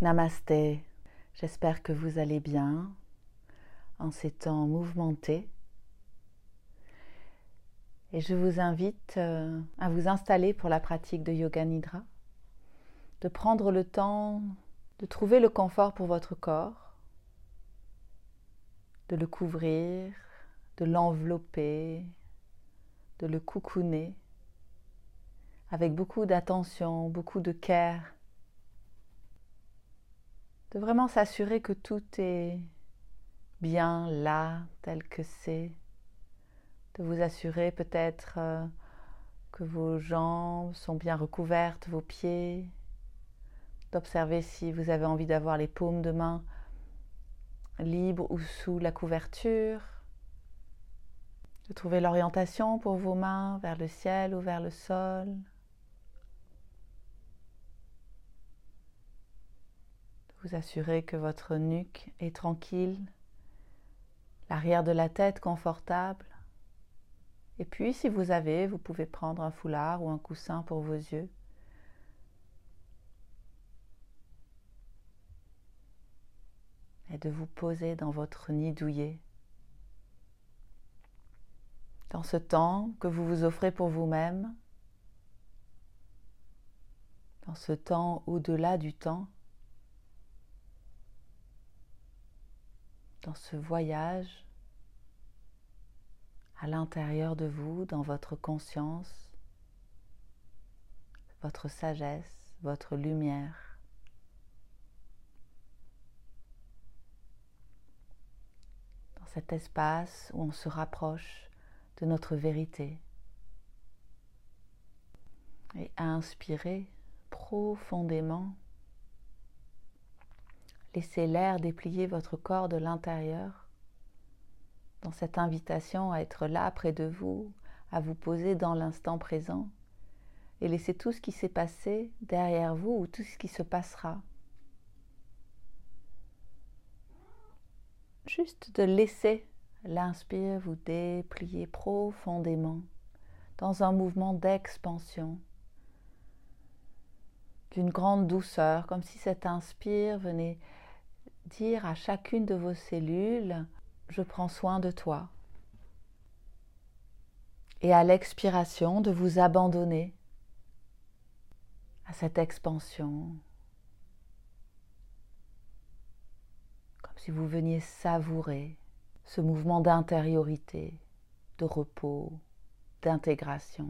Namasté, j'espère que vous allez bien en ces temps mouvementés et je vous invite à vous installer pour la pratique de Yoga Nidra, de prendre le temps de trouver le confort pour votre corps, de le couvrir, de l'envelopper, de le cocooner avec beaucoup d'attention, beaucoup de care, de vraiment s'assurer que tout est bien là, tel que c'est, de vous assurer peut-être que vos jambes sont bien recouvertes, vos pieds, d'observer si vous avez envie d'avoir les paumes de main libres ou sous la couverture, de trouver l'orientation pour vos mains vers le ciel ou vers le sol, de vous assurer que votre nuque est tranquille, l'arrière de la tête confortable. Et puis, si vous avez, vous pouvez prendre un foulard ou un coussin pour vos yeux. Et de vous poser dans votre nid douillet. Dans ce temps que vous vous offrez pour vous-même, dans ce temps au-delà du temps, dans ce voyage à l'intérieur de vous, dans votre conscience, votre sagesse, votre lumière. Dans cet espace où on se rapproche de notre vérité. Et à inspirer profondément. Laissez l'air déplier votre corps de l'intérieur dans cette invitation à être là près de vous, à vous poser dans l'instant présent et laissez tout ce qui s'est passé derrière vous ou tout ce qui se passera. Juste de laisser l'inspire vous déplier profondément dans un mouvement d'expansion, d'une grande douceur, comme si cet inspire venait dire à chacune de vos cellules « Je prends soin de toi ». Et à l'expiration, de vous abandonner à cette expansion, comme si vous veniez savourer ce mouvement d'intériorité, de repos, d'intégration.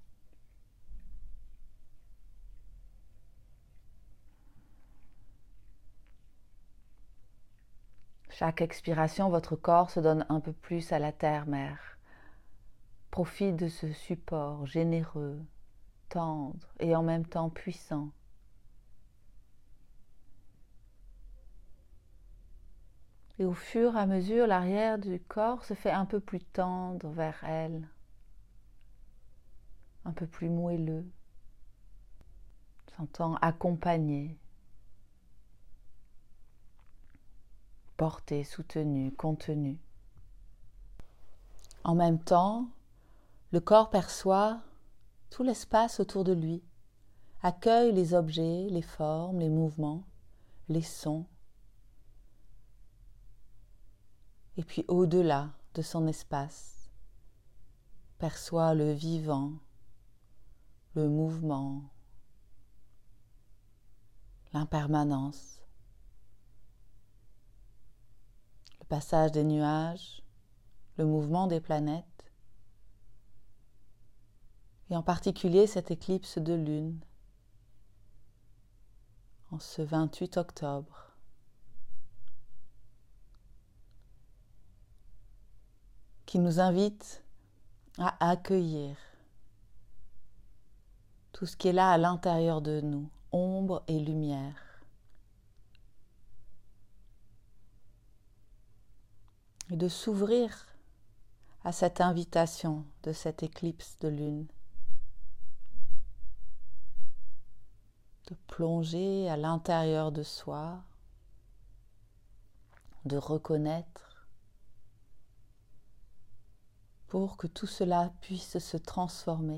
Chaque expiration, votre corps se donne un peu plus à la terre-mère. Profite de ce support généreux, tendre et en même temps puissant. Et au fur et à mesure, l'arrière du corps se fait un peu plus tendre vers elle, un peu plus moelleux, sentant accompagné, porté, soutenu, contenu. En même temps, le corps perçoit tout l'espace autour de lui, accueille les objets, les formes, les mouvements, les sons. Et puis au-delà de son espace, perçoit le vivant, le mouvement, l'impermanence, le passage des nuages, le mouvement des planètes, et en particulier cette éclipse de lune en ce 28 octobre. Qui nous invite à accueillir tout ce qui est là à l'intérieur de nous, ombre et lumière. Et de s'ouvrir à cette invitation de cette éclipse de lune. De plonger à l'intérieur de soi, de reconnaître, pour que tout cela puisse se transformer.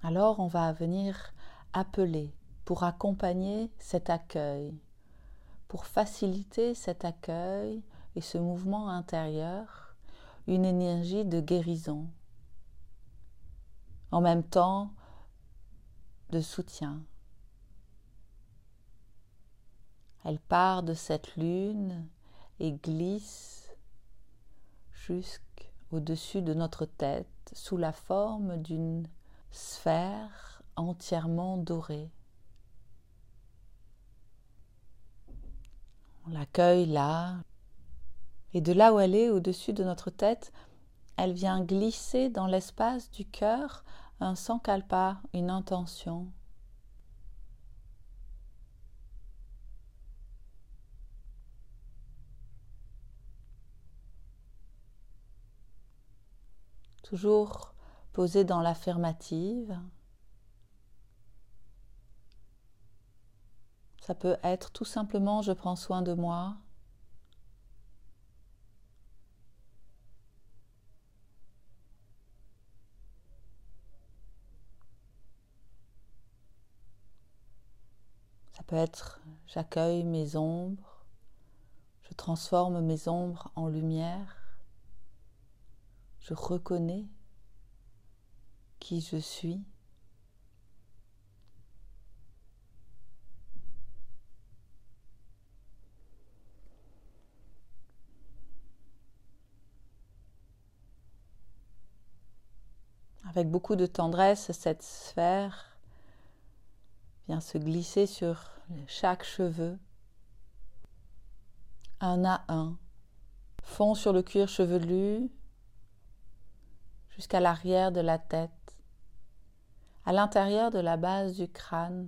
Alors on va venir appeler pour accompagner cet accueil, pour faciliter cet accueil et ce mouvement intérieur, une énergie de guérison, en même temps de soutien. Elle part de cette lune et glisse jusqu'au-dessus de notre tête sous la forme d'une sphère entièrement dorée. On l'accueille là, et de là où elle est, au-dessus de notre tête, elle vient glisser dans l'espace du cœur un sankalpa, une intention. Toujours posée dans l'affirmative. Ça peut être tout simplement « je prends soin de moi ». Ça peut être « j'accueille mes ombres », je transforme mes ombres en lumière, je reconnais qui je suis. Avec beaucoup de tendresse, cette sphère vient se glisser sur chaque cheveu, un à un, fond sur le cuir chevelu jusqu'à l'arrière de la tête, à l'intérieur de la base du crâne.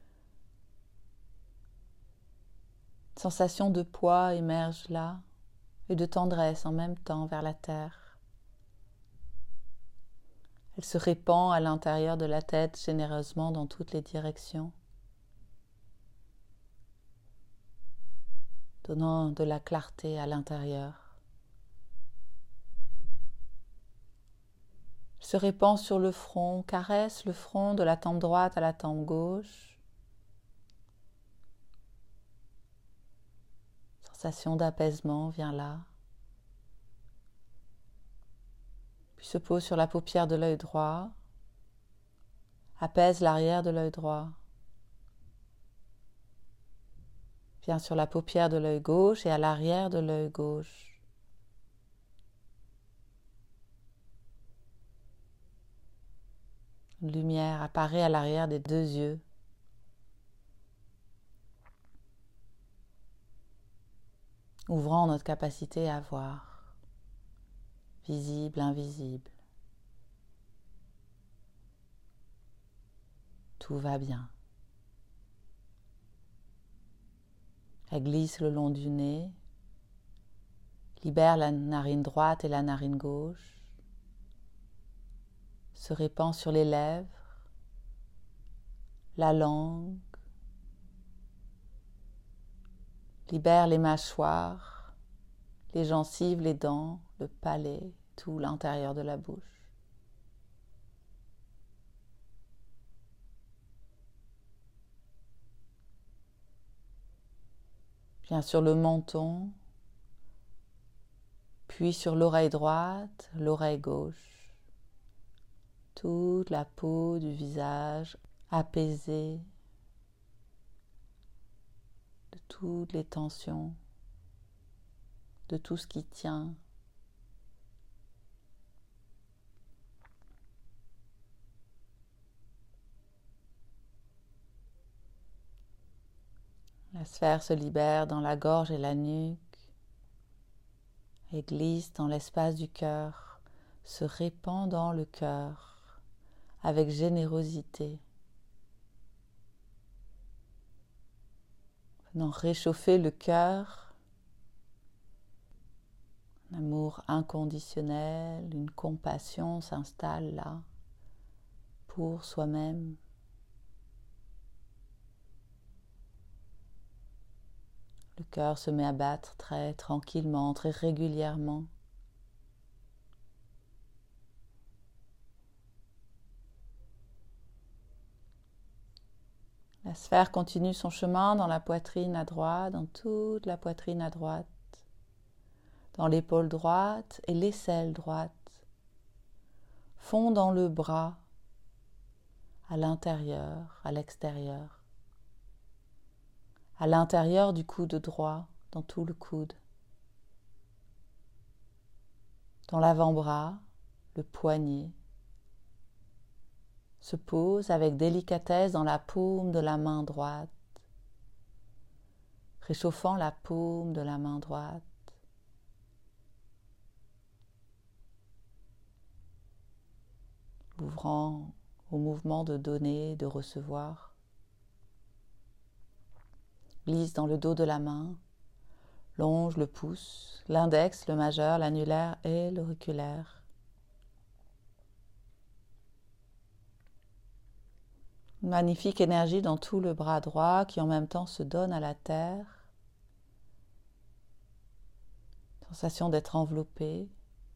Sensation de poids émerge là et de tendresse en même temps vers la terre. Elle se répand à l'intérieur de la tête généreusement dans toutes les directions, donnant de la clarté à l'intérieur. Elle se répand sur le front, caresse le front de la tempe droite à la tempe gauche. Sensation d'apaisement vient là. Puis se pose sur la paupière de l'œil droit, apaise l'arrière de l'œil droit. Vient sur la paupière de l'œil gauche et à l'arrière de l'œil gauche. Une lumière apparaît à l'arrière des deux yeux. Ouvrant notre capacité à voir, visible, invisible. Tout va bien. Elle glisse le long du nez, libère la narine droite et la narine gauche, se répand sur les lèvres, la langue, libère les mâchoires, les gencives, les dents, le palais, tout l'intérieur de la bouche. Vient sur le menton, puis sur l'oreille droite, l'oreille gauche. Toute la peau du visage apaisée de toutes les tensions, de tout ce qui tient. La sphère se libère dans la gorge et la nuque et glisse dans l'espace du cœur, se répand dans le cœur avec générosité, venant réchauffer le cœur, un amour inconditionnel, une compassion s'installe là pour soi-même. Le cœur se met à battre très tranquillement, très régulièrement. La sphère continue son chemin dans la poitrine à droite, dans toute la poitrine à droite, dans l'épaule droite et l'aisselle droite, fond dans le bras, à l'intérieur, à l'extérieur, à l'intérieur du coude droit, dans tout le coude, dans l'avant-bras, le poignet, se pose avec délicatesse dans la paume de la main droite, réchauffant la paume de la main droite. Ouvrant au mouvement de donner, de recevoir. Glisse dans le dos de la main, longe le pouce, l'index, le majeur, l'annulaire et l'auriculaire. Une magnifique énergie dans tout le bras droit qui en même temps se donne à la terre. Sensation d'être enveloppé,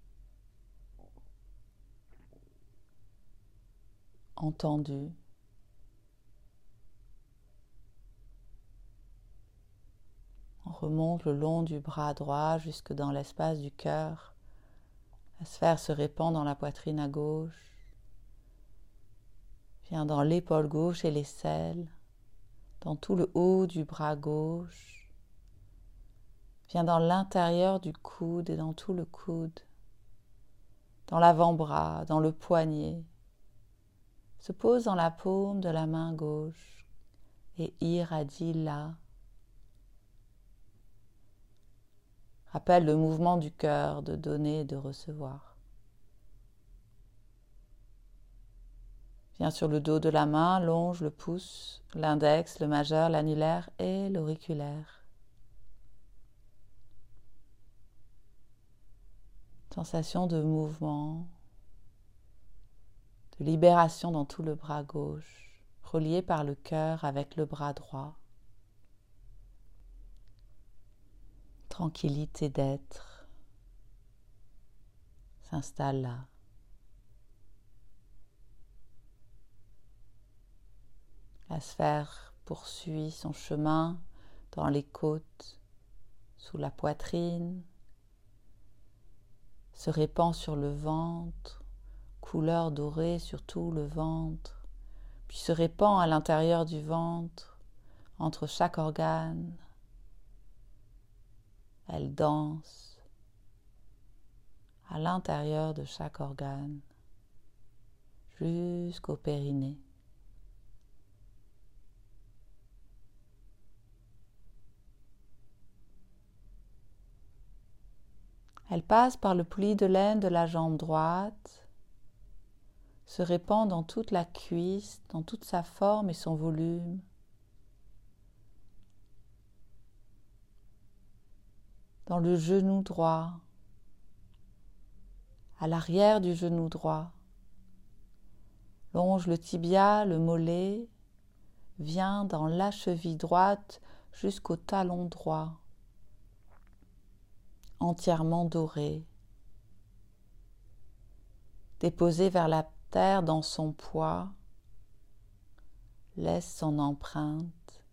entendu. On remonte le long du bras droit jusque dans l'espace du cœur. La sphère se répand dans la poitrine à gauche. Vient dans l'épaule gauche et l'aisselle, dans tout le haut du bras gauche. Vient dans l'intérieur du coude et dans tout le coude. Dans l'avant-bras, dans le poignet. Se pose dans la paume de la main gauche et irradie là. Rappelle le mouvement du cœur de donner et de recevoir. Viens sur le dos de la main, longe le pouce, l'index, le majeur, l'annulaire et l'auriculaire. Sensation de mouvement, de libération dans tout le bras gauche, relié par le cœur avec le bras droit. Tranquillité d'être s'installe là. La sphère poursuit son chemin dans les côtes, sous la poitrine, se répand sur le ventre, couleur dorée sur tout le ventre, puis se répand à l'intérieur du ventre, entre chaque organe. Elle danse à l'intérieur de chaque organe, jusqu'au périnée. Elle passe par le pli de laine de la jambe droite, se répand dans toute la cuisse, dans toute sa forme et son volume. Dans le genou droit, à l'arrière du genou droit. Longe le tibia, le mollet, vient dans la cheville droite jusqu'au talon droit. Entièrement doré, déposé vers la terre dans son poids, laisse son empreinte.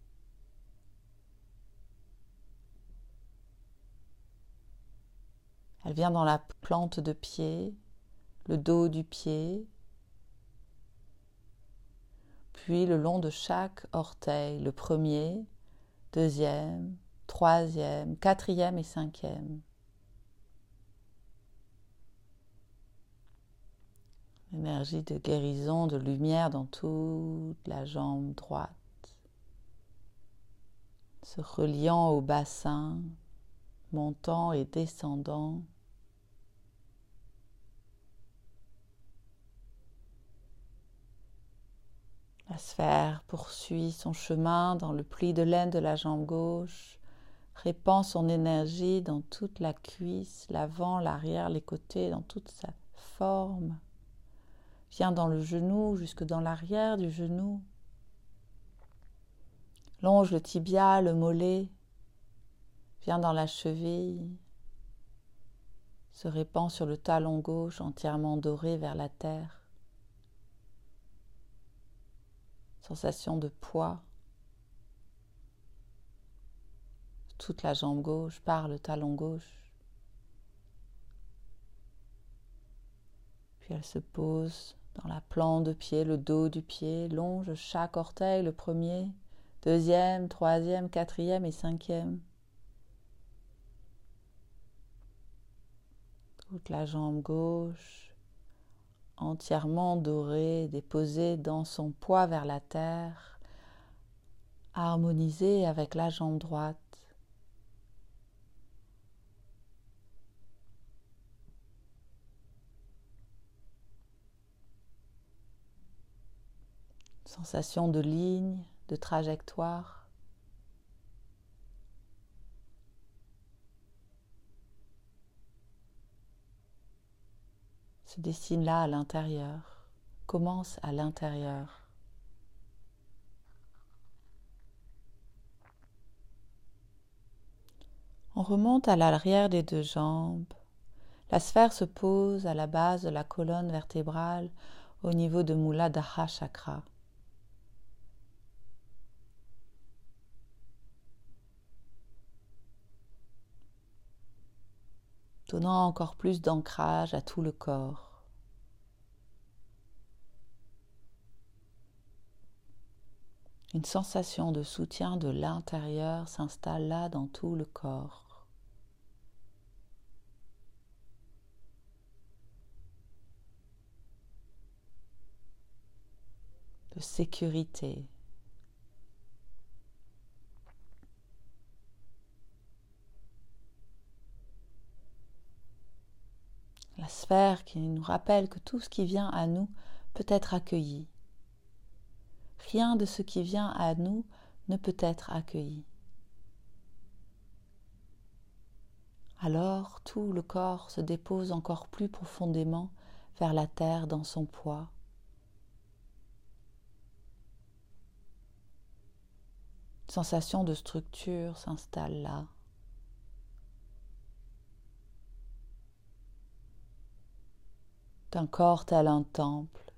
Elle vient dans la plante de pied, le dos du pied, puis le long de chaque orteil, le premier, deuxième, troisième, quatrième et cinquième. Énergie de guérison, de lumière dans toute la jambe droite, se reliant au bassin, montant et descendant. La sphère poursuit son chemin dans le pli de laine de la jambe gauche, répand son énergie dans toute la cuisse, l'avant, l'arrière, les côtés, dans toute sa forme. Vient dans le genou, jusque dans l'arrière du genou. Longe le tibia, le mollet. Vient dans la cheville. Se répand sur le talon gauche, entièrement doré vers la terre. sensation de poids. Toute la jambe gauche par le talon gauche. Puis elle se pose dans la plante de pied, le dos du pied, longe chaque orteil, le premier, deuxième, troisième, quatrième et cinquième. Toute la jambe gauche, entièrement dorée, déposée dans son poids vers la terre, harmonisée avec la jambe droite. Sensation de ligne, de trajectoire. Se dessine là à l'intérieur, commence à l'intérieur. On remonte à l'arrière des deux jambes. La sphère se pose à la base de la colonne vertébrale au niveau de Muladhara Chakra. Donnant encore plus d'ancrage à tout le corps. Une sensation de soutien de l'intérieur s'installe là dans tout le corps. De sécurité. La sphère qui nous rappelle que tout ce qui vient à nous peut être accueilli. Rien de ce qui vient à nous ne peut être accueilli. Alors tout le corps se dépose encore plus profondément vers la terre dans son poids. Une sensation de structure s'installe là. D'un corps tel un temple,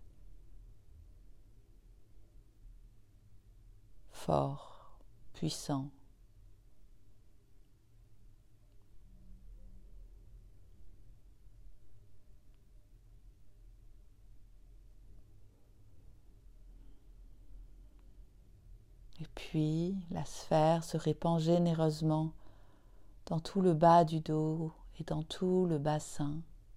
fort, puissant. Et puis, la sphère se répand généreusement dans tout le bas du dos et dans tout le bassin.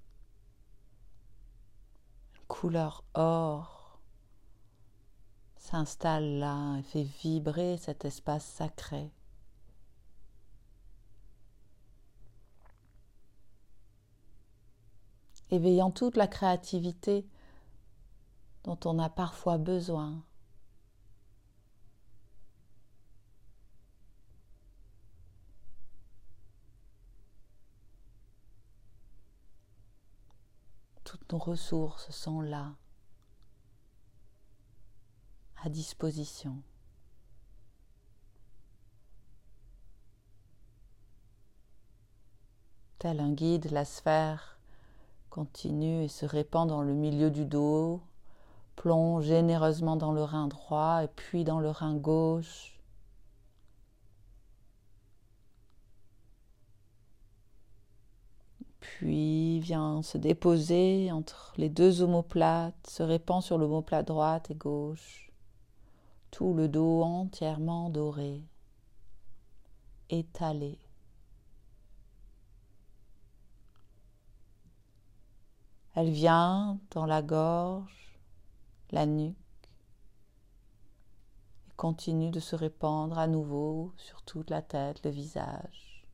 Une couleur or s'installe là et fait vibrer cet espace sacré. Éveillant toute la créativité dont on a parfois besoin. Toutes nos ressources sont là, à disposition. Tel un guide, la sphère continue et se répand dans le milieu du dos, plonge généreusement dans le rein droit et puis dans le rein gauche. Puis vient se déposer entre les deux omoplates, se répand sur l'omoplate droite et gauche. Tout le dos entièrement doré, étalé. Elle vient dans la gorge, la nuque, et continue de se répandre à nouveau sur toute la tête, le visage.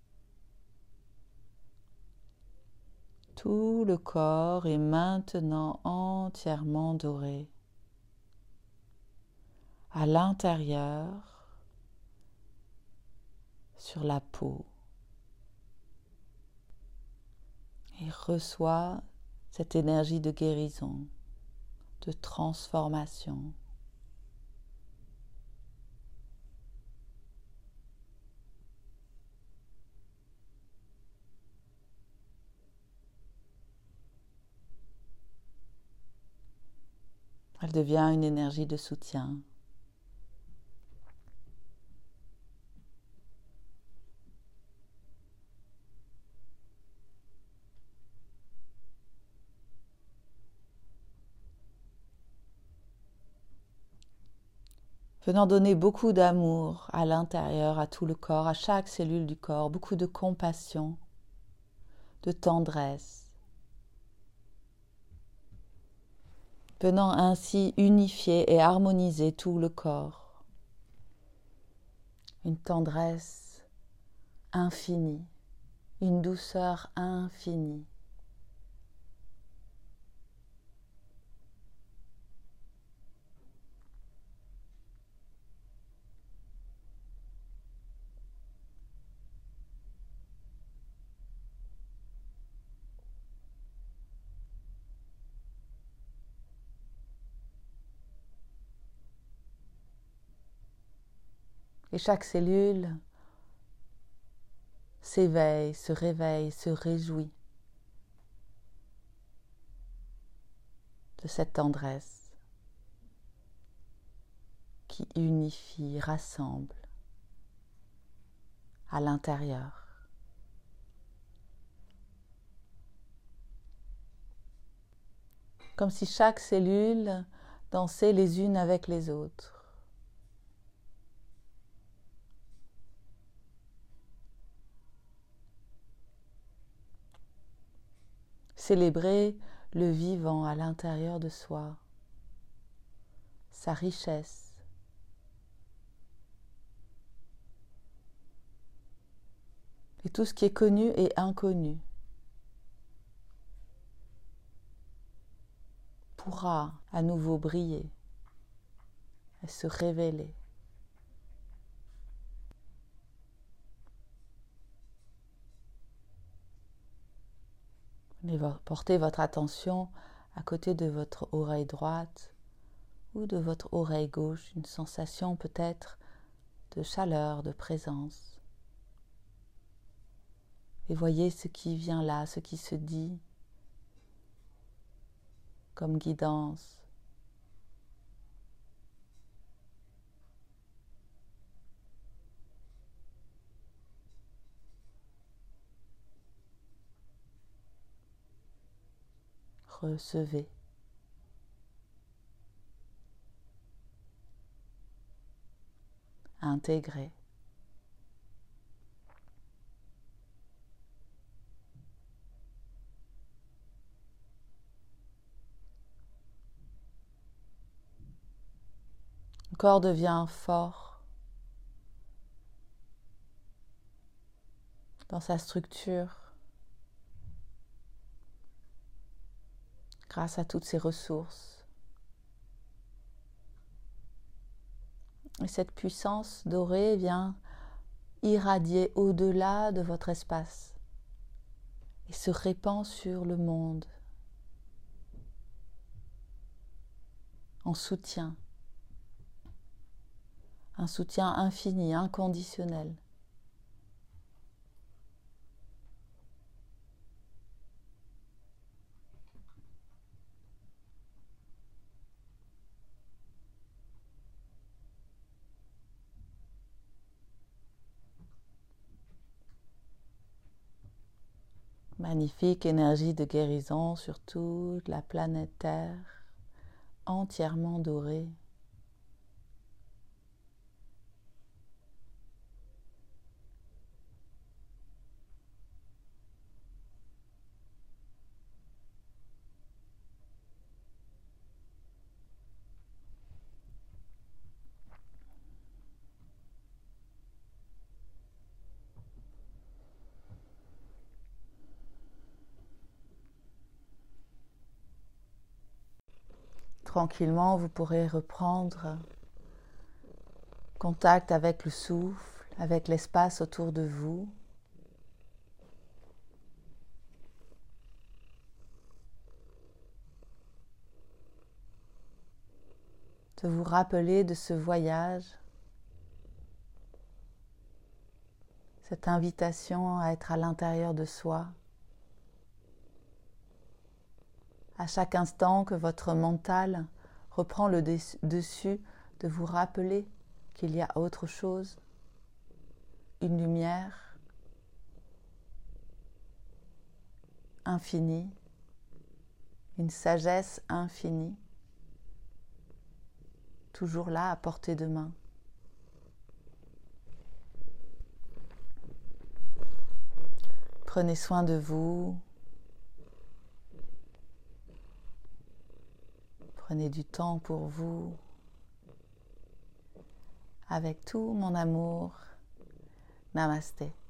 Tout le corps est maintenant entièrement doré. À l'intérieur, sur la peau, et reçoit cette énergie de guérison, de transformation. Elle devient une énergie de soutien, Venant donner beaucoup d'amour à l'intérieur, à tout le corps, à chaque cellule du corps, beaucoup de compassion, de tendresse. Venant ainsi unifier et harmoniser tout le corps. Une tendresse infinie, une douceur infinie. Et chaque cellule s'éveille, se réveille, se réjouit de cette tendresse qui unifie, rassemble à l'intérieur. Comme si chaque cellule dansait les unes avec les autres. Célébrer le vivant à l'intérieur de soi, sa richesse, et tout ce qui est connu et inconnu pourra à nouveau briller et se révéler. Portez votre attention à côté de votre oreille droite ou de votre oreille gauche, une sensation peut-être de chaleur, de présence. Et voyez ce qui vient là, ce qui se dit comme guidance. Recevez. Intégrez. Le corps devient fort dans sa structure grâce à toutes ses ressources. Et cette puissance dorée vient irradier au-delà de votre espace et se répand sur le monde en soutien, un soutien infini, inconditionnel. Magnifique énergie de guérison sur toute la planète Terre, entièrement dorée. Tranquillement, vous pourrez reprendre contact avec le souffle, avec l'espace autour de vous. De vous rappeler de ce voyage, cette invitation à être à l'intérieur de soi. À chaque instant que votre mental reprend le dessus, de vous rappeler qu'il y a autre chose, une lumière infinie, une sagesse infinie toujours là à portée de main. Prenez soin de vous. Prenez du temps pour vous. Avec tout mon amour. Namasté.